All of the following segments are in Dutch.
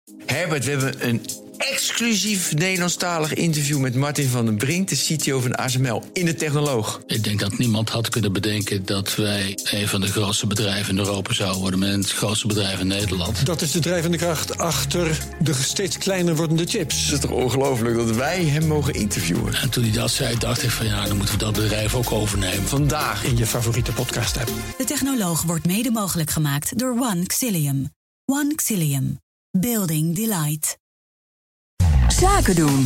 Herbert, we hebben een exclusief Nederlandstalig interview met Martin van den Brink, de CTO van ASML, in de Technoloog. Ik denk dat niemand had kunnen bedenken dat wij een van de grootste bedrijven in Europa zouden worden, met het grootste bedrijf in Nederland. Dat is de drijvende kracht achter de steeds kleiner wordende chips. Het is toch ongelooflijk dat wij hem mogen interviewen. En toen hij dat zei, dacht ik van ja, dan moeten we dat bedrijf ook overnemen. Vandaag In je favoriete podcast-app. De Technoloog wordt mede mogelijk gemaakt door One Xilium. One Xilium. Building Delight. Zaken doen.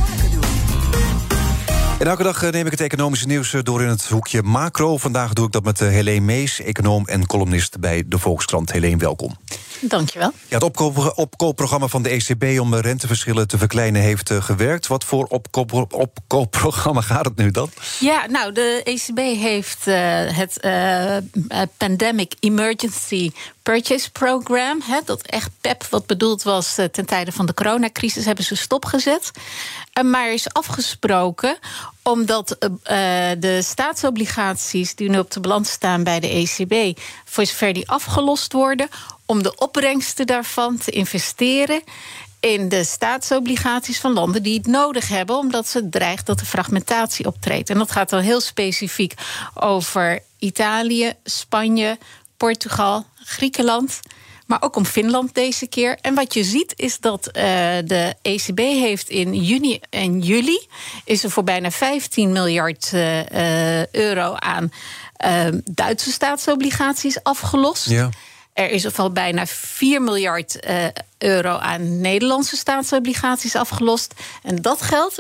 En elke dag neem ik het economische nieuws door in het hoekje macro. Vandaag doe ik dat met Helene Mees, econoom en columnist bij de Volkskrant. Helene, welkom. Dankjewel. Ja, het opkoopprogramma van de ECB om renteverschillen te verkleinen heeft gewerkt. Wat voor opkoopprogramma gaat het nu dan? Ja, nou, de ECB heeft het Pandemic Emergency Purchase Program, dat echt PEP, wat bedoeld was ten tijde van de coronacrisis, hebben ze stopgezet. Maar is afgesproken omdat de staatsobligaties die nu op de balans staan bij de ECB, voor zover die afgelost worden, om de opbrengsten daarvan te investeren in de staatsobligaties van landen die het nodig hebben, omdat ze dreigt dat er fragmentatie optreedt. En dat gaat dan heel specifiek over Italië, Spanje, Portugal, Griekenland, maar ook om Finland deze keer. En wat je ziet is dat de ECB heeft in juni en juli is er voor bijna 15 miljard euro aan Duitse staatsobligaties afgelost. Ja. Er is al bijna 4 miljard euro aan Nederlandse staatsobligaties afgelost. En dat geld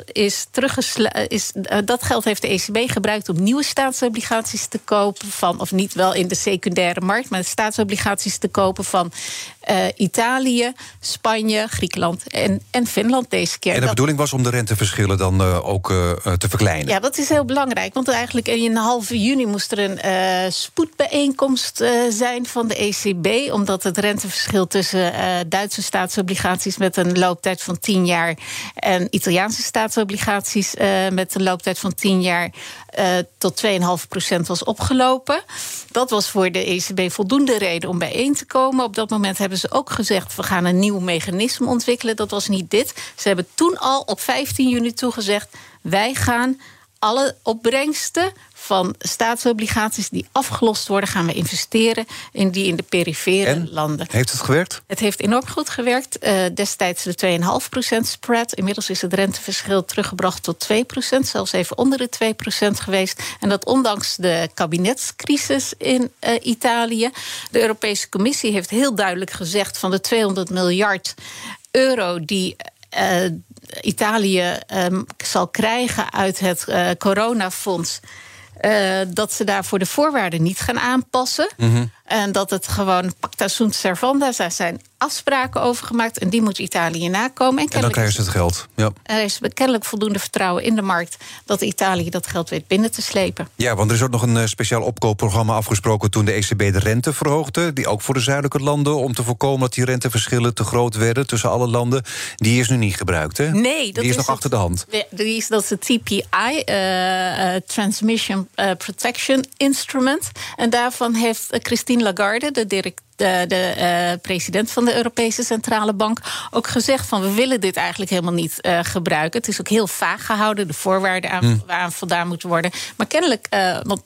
dat geld heeft de ECB gebruikt om nieuwe staatsobligaties te kopen van, of niet wel in de secundaire markt, maar staatsobligaties te kopen van Italië, Spanje, Griekenland en Finland deze keer. En de bedoeling was om de renteverschillen dan ook te verkleinen? Ja, dat is heel belangrijk. Want eigenlijk in half juni moest er een spoedbijeenkomst zijn van de ECB, omdat het renteverschil tussen Duitse staatsobligaties met een looptijd van 10 jaar en Italiaanse staatsobligaties met een looptijd van 10 jaar tot 2,5% was opgelopen. Dat was voor de ECB voldoende reden om bijeen te komen. Op dat moment hebben ze ook gezegd, we gaan een nieuw mechanisme ontwikkelen. Dat was niet dit. Ze hebben toen al op 15 juni toegezegd, wij gaan alle opbrengsten van staatsobligaties die afgelost worden, gaan we investeren in die de perifere landen. Heeft het gewerkt? Het heeft enorm goed gewerkt. Destijds de 2,5% spread. Inmiddels is het renteverschil teruggebracht tot 2%, zelfs even onder de 2% geweest. En dat ondanks de kabinetscrisis in Italië. De Europese Commissie heeft heel duidelijk gezegd van de 200 miljard euro die Italië zal krijgen uit het coronafonds, dat ze daarvoor de voorwaarden niet gaan aanpassen. Mm-hmm. En dat het gewoon pacta sunt servanda, daar zijn afspraken over gemaakt en die moet Italië nakomen. En dan krijgen ze het geld. Ja. Er is kennelijk voldoende vertrouwen in de markt dat Italië dat geld weet binnen te slepen. Ja, want er is ook nog een speciaal opkoopprogramma afgesproken toen de ECB de rente verhoogde, die ook voor de zuidelijke landen, om te voorkomen dat die renteverschillen te groot werden tussen alle landen. Die is nu niet gebruikt, hè? Nee, die is nog achter de hand. Dat is de TPI, Transmission Protection Instrument. En daarvan heeft Christine Lagarde, de president van de Europese Centrale Bank, ook gezegd van we willen dit eigenlijk helemaal niet gebruiken. Het is ook heel vaag gehouden, de voorwaarden waaraan voldaan moeten worden. Maar kennelijk, want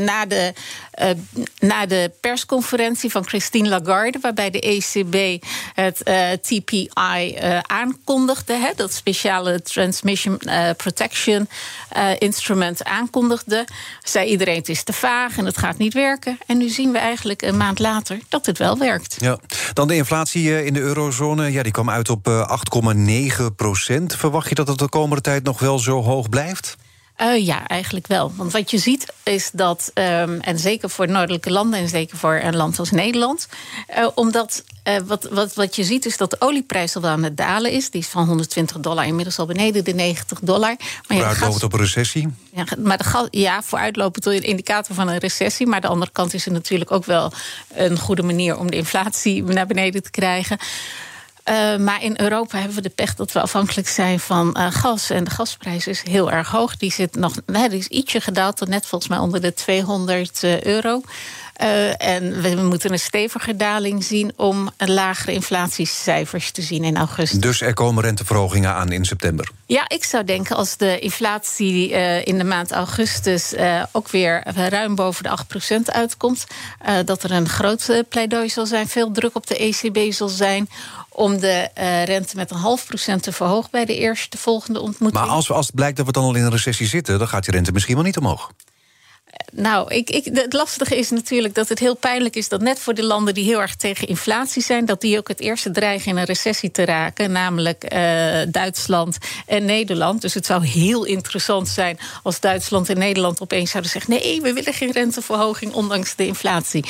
na de persconferentie van Christine Lagarde, waarbij de ECB het TPI aankondigde, dat speciale Transmission Protection Instrument aankondigde, zei iedereen het is te vaag en het gaat niet werken. En nu zien we eigenlijk een maand later dat het wel werkt. Ja. Dan de inflatie in de eurozone, die kwam uit op 8,9%. Verwacht je dat het de komende tijd nog wel zo hoog blijft? Ja, eigenlijk wel. Want wat je ziet is dat, en zeker voor noordelijke landen en zeker voor een land als Nederland, omdat wat je ziet is dat de olieprijs al aan het dalen is. Die is van $120 inmiddels al beneden de $90. Vooruitlopend op een recessie? Ja, maar vooruitlopend tot een indicator van een recessie. Maar aan de andere kant is het natuurlijk ook wel een goede manier om de inflatie naar beneden te krijgen. Maar in Europa hebben we de pech dat we afhankelijk zijn van gas. En de gasprijs is heel erg hoog. Die is ietsje gedaald tot net volgens mij onder de €200. En we moeten een stevige daling zien om lagere inflatiecijfers te zien in augustus. Dus er komen renteverhogingen aan in september? Ja, ik zou denken als de inflatie in de maand augustus ook weer ruim boven de 8% uitkomt, dat er een groot pleidooi zal zijn, veel druk op de ECB zal zijn om de rente met 0,5% te verhogen bij de volgende ontmoeting. Maar als het blijkt dat we dan al in een recessie zitten, dan gaat die rente misschien wel niet omhoog. Nou, het lastige is natuurlijk dat het heel pijnlijk is dat net voor de landen die heel erg tegen inflatie zijn, dat die ook het eerste dreigen in een recessie te raken, namelijk Duitsland en Nederland. Dus het zou heel interessant zijn als Duitsland en Nederland opeens zouden zeggen: nee, we willen geen renteverhoging ondanks de inflatie.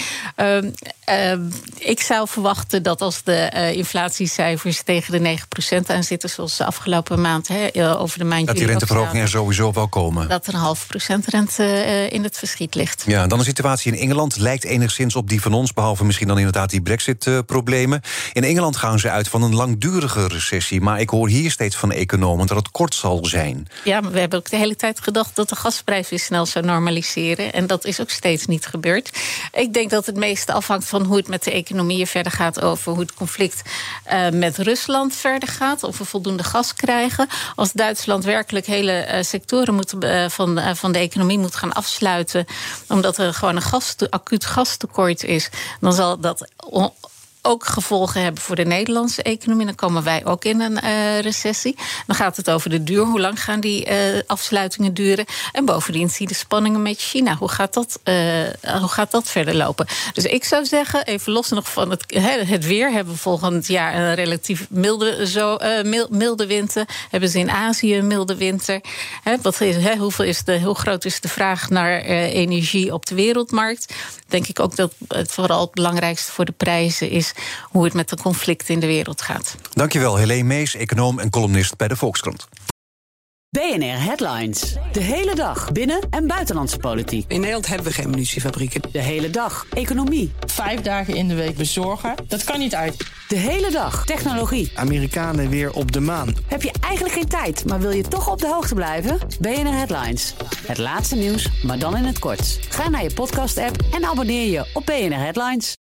Ik zou verwachten dat als de inflatiecijfers tegen de 9% aan zitten, zoals de afgelopen maand over de maand dat die renteverhoging er sowieso wel komen. Dat er 0,5% rente in het verschiet ligt. Ja, dan de situatie in Engeland lijkt enigszins op die van ons, behalve misschien dan inderdaad die Brexit-problemen. In Engeland gaan ze uit van een langdurige recessie, maar ik hoor hier steeds van economen dat het kort zal zijn. Ja, maar we hebben ook de hele tijd gedacht dat de gasprijs weer snel zou normaliseren. En dat is ook steeds niet gebeurd. Ik denk dat het meeste afhangt van hoe het met de economieën verder gaat, over hoe het conflict met Rusland verder gaat, of we voldoende gas krijgen. Als Duitsland werkelijk hele sectoren van de economie moet gaan afsluiten, omdat er gewoon een acuut gastekort is, dan zal dat ook gevolgen hebben voor de Nederlandse economie. Dan komen wij ook in een recessie. Dan gaat het over de duur. Hoe lang gaan die afsluitingen duren? En bovendien zie je de spanningen met China. Hoe gaat dat verder lopen? Dus ik zou zeggen, even los nog van het weer, hebben we volgend jaar een relatief milde winter. Hebben ze in Azië een milde winter. Hoe groot is de vraag naar energie op de wereldmarkt? Denk ik ook dat het vooral het belangrijkste voor de prijzen is hoe het met de conflicten in de wereld gaat. Dankjewel, Helene Mees, econoom en columnist bij de Volkskrant. BNR Headlines. De hele dag binnen- en buitenlandse politiek. In Nederland hebben we geen munitiefabrieken. De hele dag economie. 5 dagen in de week bezorgen, dat kan niet uit. De hele dag technologie. Amerikanen weer op de maan. Heb je eigenlijk geen tijd, maar wil je toch op de hoogte blijven? BNR Headlines. Het laatste nieuws, maar dan in het kort. Ga naar je podcast-app en abonneer je op BNR Headlines.